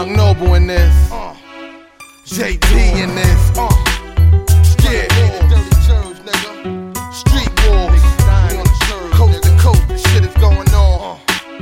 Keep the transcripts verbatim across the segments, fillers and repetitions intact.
Young Noble in this, uh, J T in this, uh, yeah, Street Wolves, coast to coast, this shit is going on.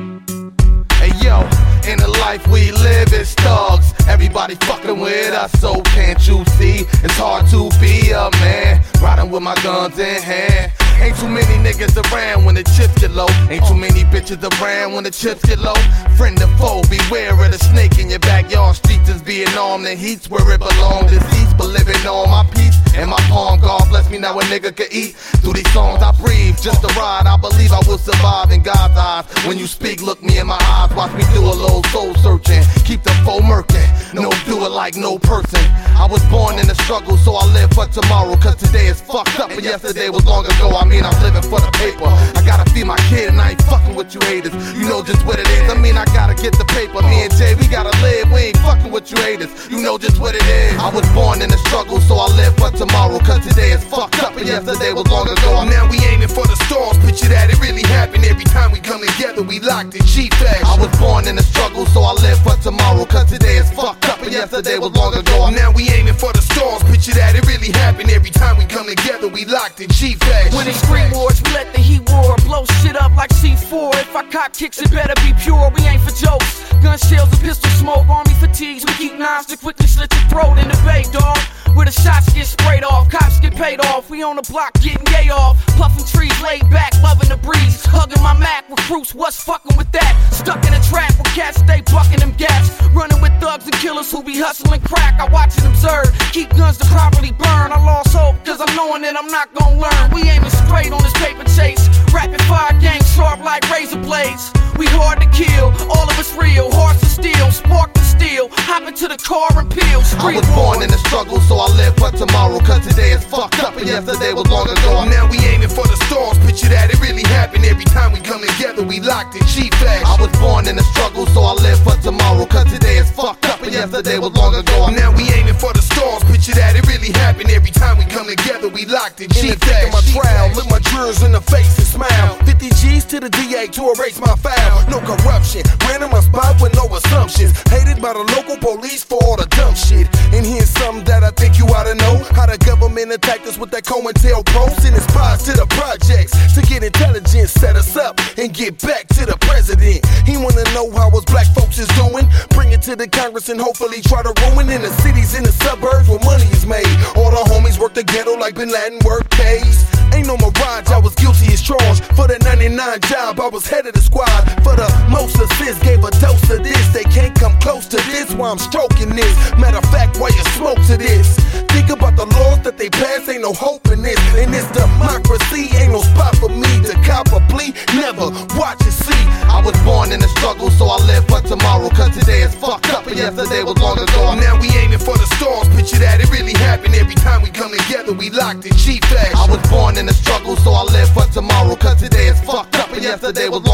Uh. Hey yo, in the life we live as thugs, everybody fucking with us, so can't you see? It's hard to be a man, riding with my guns in hand. Ain't too many niggas around when the chips get low. Ain't too many bitches around when the chips get low. Friend or foe, beware of the snake in your backyard. Streets is being armed, the heat's where it belongs. Deceased, but living on my peace and my palm. God bless me, now a nigga can eat. Through these songs I breathe, just a ride. I believe I will survive in God's eyes. When you speak, look me in my eyes. Watch me do a little soul searching. Keep the foe murking, no do it like no person. I was born in the struggle, so I live for tomorrow. Cause today is fucked up and yesterday was long ago. I mean I'm living for the paper. I gotta feed my kid and I ain't fucking with you haters. You know just what it is. I mean I gotta get the paper. Me and Jay, we gotta live. We ain't fucking with you haters. You know just what it is. I was born in the struggle, so I live for tomorrow. Cause today is fucked up and yesterday was long ago. Now we aiming for the stars. Picture that it really happened. Every time we come together, we locked in G fashion. I was born in the struggle, so I live for tomorrow. Cause today is fucked up and yesterday was long ago. Now we aiming for the stars. Picture that it really happened. Every time we come together, we locked in G fashion. When it's street wars, we let the heat roar, blow shit up like C four. If I cop kicks, it better be pure. We ain't for jokes. Gun shells and pistol smoke, army fatigues. We keep knives to quickly slit your throat in the bay, dog. Where the shots get sprayed off, cops get paid off. We on the block getting gay off. Puffin' trees, laid back, loving the breeze. Hugging my Mac, recruits, what's fucking with that? Stuck in a trap where cats stay bucking them gaps. Running with thugs and killers who be hustling crack. I watch and observe, keep guns to properly burn. I lost hope, cause I'm knowing that I'm not gonna learn. We aiming straight on this paper chase. Rapid fire gang sharp like razor blades. We hard to kill, all of us real. Hearts of steel, spark the steel. Hop into the car and peel. I was born in the struggle, so I live for tomorrow. Cause today is fucked up and yesterday was long ago. Now we aiming for the stars. Picture that it really happened. Every time we come together, we locked in G fashion. I was born in the struggle, so I live for tomorrow. Cause today is fucked up and yesterday was long ago. Now we aiming for the stars. Picture that it really happened. Every time we come together, we locked in G fashion. My trial, look my jurors in the face and smile. fifty G's to the D A to erase my file. No corruption, ran in my spot with no assumptions. Hated by the local police for all the dumb shit. And here's something that I think you ought to know. How the government attacked us with that COINTELPRO. Sending spies to the projects to get intelligence, set us up and get back to the president. He wanna know how us black folks is doing. Bring it to the Congress and hopefully try to ruin in the cities, in the suburbs where money is made. All the homies work the ghetto like Bin Laden work pays. Ain't no mirage, I was guilty as charged. For the ninety-nine job, I was head of the squad. For the most assists, gave a dose of this. They can't come close to this while I'm stroking this. Matter of fact, while you smoke to this, think about the laws that they pass, ain't no hope in this. In this democracy, ain't no spot for me to cop a plea. Never watch and see. I was born in the struggle, so I live for tomorrow. Cause today is fucked up and yesterday was long ago. Now we aiming for the stars. Picture that it really happened. Every time we come together, we locked in G fashion. I was born in the struggle, so I live for tomorrow. Cause today is fucked up and yesterday was long ago.